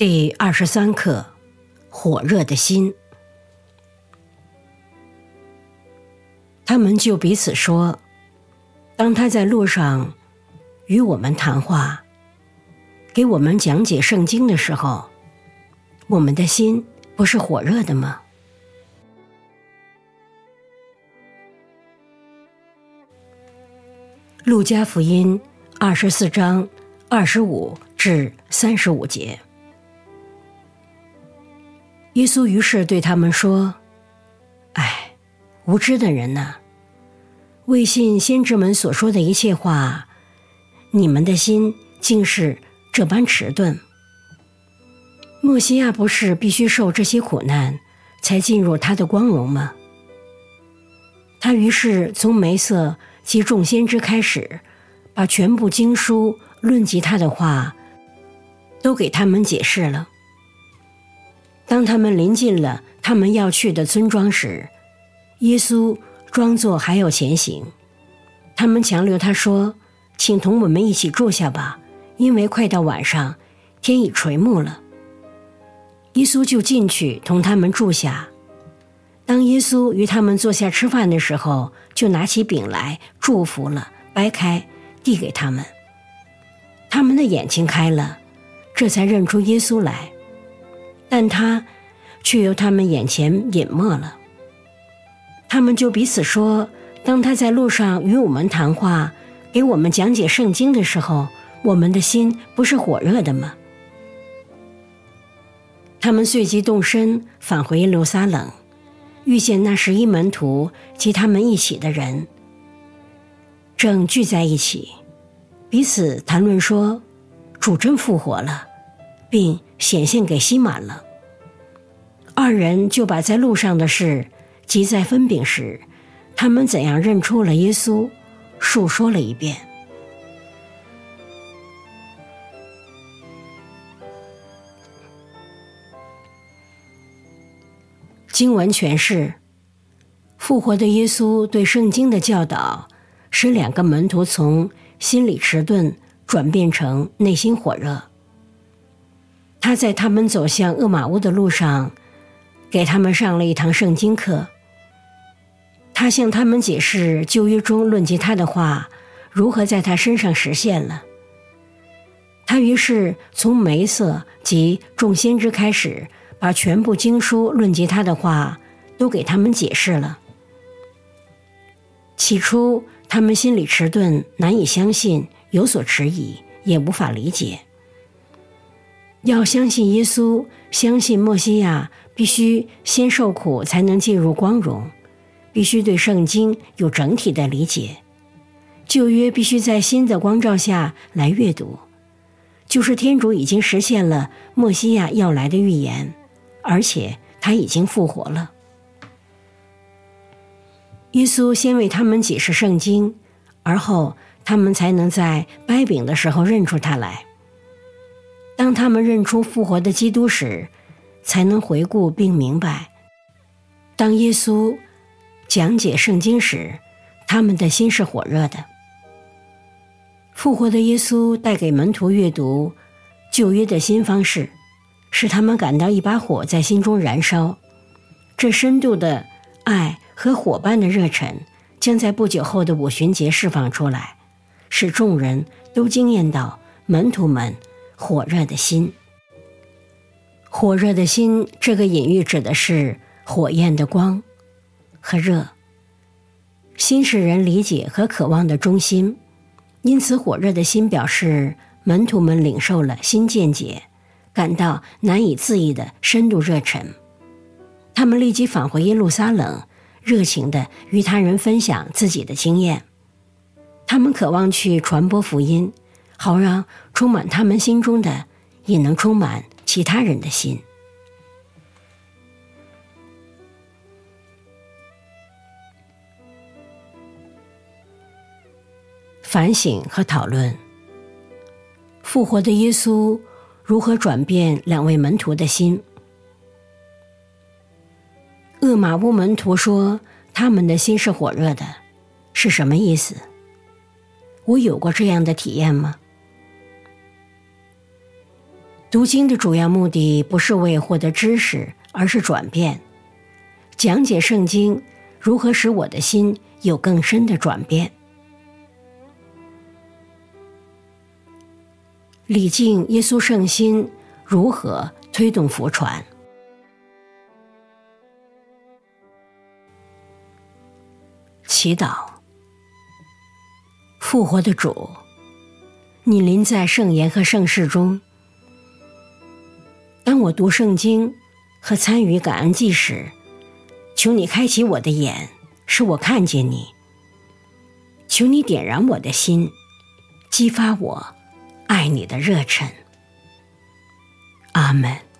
第23课，火热的心。他们就彼此说，当他在路上与我们谈话，给我们讲解圣经的时候，我们的心不是火热的吗？路加福音24章25至35节。耶稣于是对他们说，唉，无知的人哪，未信先知们所说的一切话，你们的心竟是这般迟钝。默西亚不是必须受这些苦难才进入他的光荣吗？他于是从梅瑟及众先知开始，把全部经书论及他的话都给他们解释了。当他们临近了他们要去的村庄时，耶稣装作还要前行。他们强留他说，请同我们一起住下吧，因为快到晚上，天已垂暮了。耶稣就进去同他们住下。当耶稣与他们坐下吃饭的时候，就拿起饼来祝福了，掰开递给他们。他们的眼睛开了，这才认出耶稣来，但他却由他们眼前隐没了。他们就彼此说，当他在路上与我们谈话，给我们讲解圣经的时候，我们的心不是火热的吗？他们随即动身返回耶路撒冷，遇见那11门徒及他们一起的人，正聚在一起，彼此谈论说，主真复活了，并显现给西满了。二人就把在路上的事及在分饼时他们怎样认出了耶稣述说了一遍。经文诠释：复活的耶稣对圣经的教导，使2个门徒从心里迟钝转变成内心火热。他在他们走向厄玛乌的路上，给他们上了一堂圣经课。他向他们解释旧约中论及他的话如何在他身上实现了。他于是从梅瑟及众先知开始，把全部经书论及他的话都给他们解释了。起初他们心里迟钝，难以相信，有所迟疑，也无法理解。要相信耶稣，相信默西亚必须先受苦才能进入光荣，必须对圣经有整体的理解，旧约必须在新的光照下来阅读，就是天主已经实现了默西亚要来的预言，而且他已经复活了。耶稣先为他们解释圣经，而后他们才能在掰饼的时候认出他来。当他们认出复活的基督时，才能回顾并明白，当耶稣讲解圣经时，他们的心是火热的。复活的耶稣带给门徒阅读旧约的新方式，使他们感到一把火在心中燃烧。这深度的爱和火般的热忱将在不久后的五旬节释放出来，使众人都惊艳到门徒们火热的心。火热的心这个隐喻指的是火焰的光和热。心是人理解和渴望的中心，因此火热的心表示门徒们领受了新见解，感到难以自抑的深度热忱。他们立即返回耶路撒冷，热情地与他人分享自己的经验。他们渴望去传播福音，好让充满他们心中的也能充满其他人的心。反省和讨论：复活的耶稣如何转变2位门徒的心？厄玛乌门徒说他们的心是火热的，是什么意思？我有过这样的体验吗？ 读经的主要目的不是为获得知识，而是转变。讲解圣经如何使我的心有更深的转变。礼敬耶稣圣心如何推动福传。祈祷。复活的主，你临在圣言和圣事中。当我读圣经和参与感恩祭时，求你开启我的眼，使我看见你。求你点燃我的心，激发我爱你的热忱。阿们。